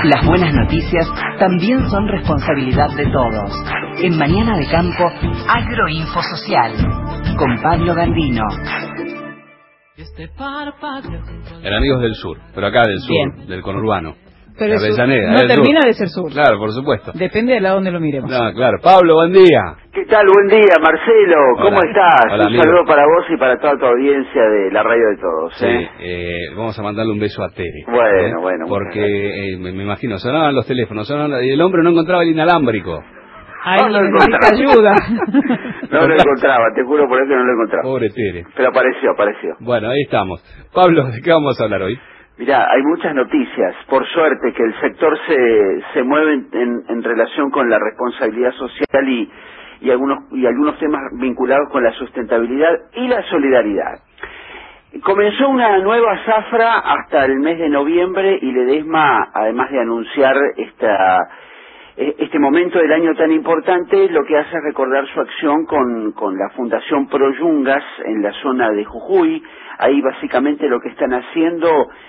Las buenas noticias también son responsabilidad de todos. En Mañana de Campo, Agroinfo Social, con Pablo Gandino. En Amigos del Sur, pero acá del sur, bien, del conurbano. Pero no termina de ser sur. Claro, por supuesto. Depende de la donde lo miremos. No, claro. Pablo, buen día. ¿Qué tal? Buen día, Marcelo. ¿Cómo estás? Hola, un saludo para vos y para toda tu audiencia de la radio de todos. Sí, vamos a mandarle un beso a Tere. Bueno. Porque me imagino, sonaban los teléfonos, y el hombre no encontraba el inalámbrico. Ahí no necesita ayuda. No lo encontraba, te juro por eso que no lo encontraba. Pobre Tere. Pero apareció. Bueno, ahí estamos. Pablo, ¿de qué vamos a hablar hoy? Mirá, hay muchas noticias, por suerte, que el sector se mueve en relación con la responsabilidad social y algunos temas vinculados con la sustentabilidad y la solidaridad. Comenzó una nueva zafra hasta el mes de noviembre y Ledesma, además de anunciar este momento del año tan importante, lo que hace es recordar su acción con la Fundación Pro Yungas en la zona de Jujuy. Ahí básicamente lo que están haciendo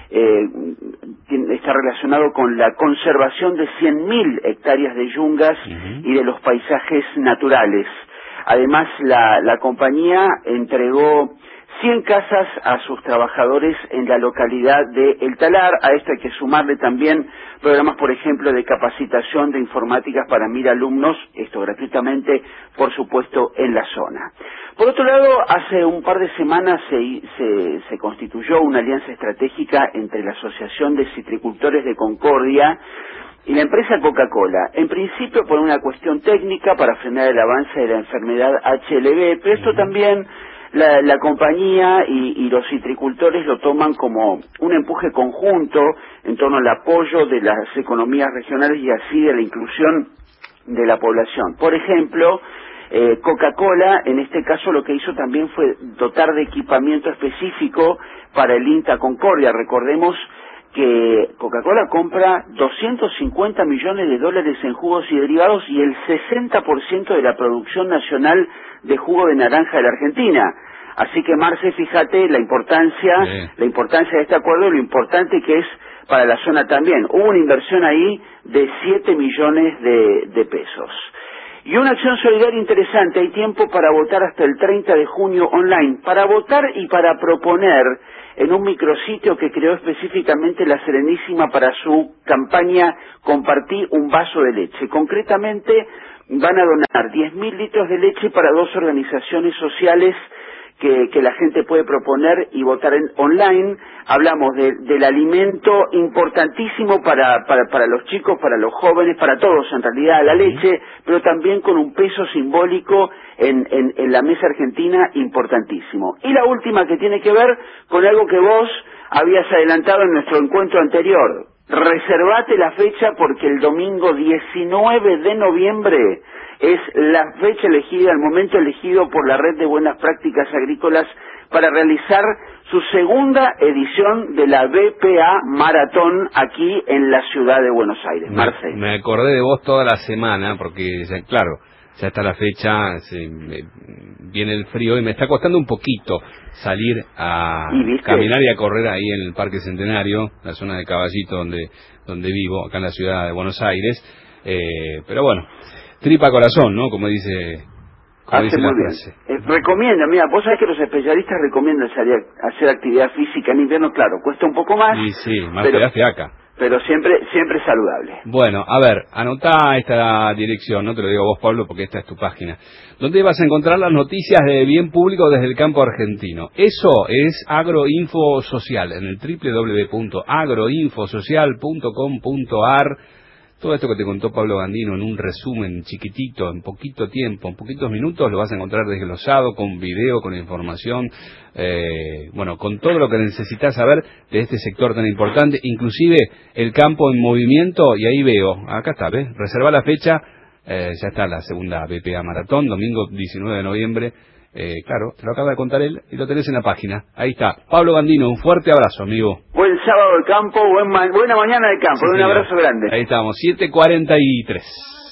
está relacionado con la conservación de 100.000 hectáreas de yungas y de los paisajes naturales. Además, la compañía entregó 100 casas a sus trabajadores en la localidad de El Talar. A esto hay que sumarle también programas, por ejemplo, de capacitación de informáticas para 1.000 alumnos, esto gratuitamente, por supuesto, en la zona. Por otro lado, hace un par de semanas se constituyó una alianza estratégica entre la Asociación de Citricultores de Concordia y la empresa Coca-Cola, en principio por una cuestión técnica para frenar el avance de la enfermedad HLV, pero esto también la compañía y los citricultores lo toman como un empuje conjunto en torno al apoyo de las economías regionales y así de la inclusión de la población. Por ejemplo, Coca-Cola, en este caso, lo que hizo también fue dotar de equipamiento específico para el INTA Concordia. Recordemos que Coca-Cola compra $250 millones en jugos y derivados y el 60% de la producción nacional de jugo de naranja de la Argentina. Así que, Marce, fíjate la importancia de este acuerdo y lo importante que es para la zona también. Hubo una inversión ahí de 7 millones de pesos. Y una acción solidaria interesante, hay tiempo para votar hasta el 30 de junio online, para votar y para proponer en un micrositio que creó específicamente la Serenísima para su campaña Compartí un vaso de leche. Concretamente, van a donar 10.000 litros de leche para 2 organizaciones sociales que la gente puede proponer y votar online. Hablamos del alimento importantísimo para los chicos, para los jóvenes, para todos en realidad, la leche, pero también con un peso simbólico en la mesa argentina importantísimo. Y la última, que tiene que ver con algo que vos habías adelantado en nuestro encuentro anterior. Reservate la fecha porque el domingo 19 de noviembre es la fecha elegida, el momento elegido por la Red de Buenas Prácticas Agrícolas para realizar su segunda edición de la BPA Maratón aquí en la ciudad de Buenos Aires. Marce. Me acordé de vos toda la semana porque, claro, ya está la fecha, viene el frío y me está costando un poquito salir a caminar y a correr ahí en el Parque Centenario, la zona de Caballito donde vivo, acá en la ciudad de Buenos Aires, pero bueno, tripa corazón, ¿no? Como dice la frase. Recomienda, mira, vos sabés que los especialistas recomiendan hacer actividad física en invierno, claro, cuesta un poco más. Sí, más que la fiaca. Pero siempre saludable. Bueno, a ver, anotá esta dirección, no te lo digo a vos, Pablo, porque esta es tu página, donde vas a encontrar las noticias de bien público desde el campo argentino. Eso es Agroinfo Social, en el www.agroinfosocial.com.ar. Todo esto que te contó Pablo Gandino en un resumen chiquitito, en poquito tiempo, en poquitos minutos, lo vas a encontrar desglosado, con video, con información, con todo lo que necesitas saber de este sector tan importante, inclusive el campo en movimiento, y ahí veo, acá está, ¿ves? Reserva la fecha, ya está la segunda BPA Maratón, domingo 19 de noviembre, claro, te lo acaba de contar él y lo tenés en la página. Ahí está. Pablo Gandino, un fuerte abrazo, amigo. Buen sábado de campo, buena mañana de campo, sí, un abrazo grande. Ahí estamos, 7:43.